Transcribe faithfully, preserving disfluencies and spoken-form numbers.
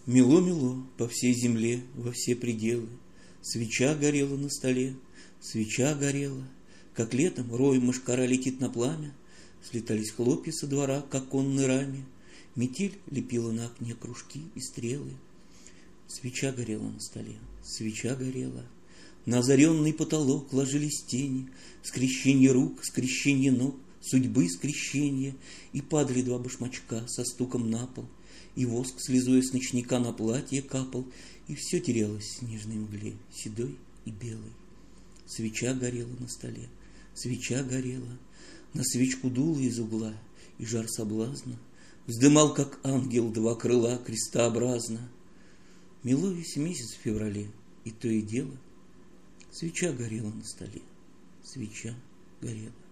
Мело-мело по всей земле, во все пределы, свеча горела на столе, свеча горела, как летом рой мошкара летит на пламя, слетались хлопья со двора, как конной раме, метель лепила на окне кружки и стрелы. Свеча горела на столе, свеча горела, на озаренный потолок ложились тени, скрещение рук, скрещение ног, судьбы скрещения, и падали два башмачка со стуком на пол, и воск, слезуя с ночника, на платье капал, и все терялось в снежной мгле, седой и белой. Свеча горела на столе, свеча горела, на свечку дуло из угла, и жар соблазна вздымал, как ангел, два крыла крестообразно. Мело весь месяц в феврале, и то и дело, свеча горела на столе, свеча горела.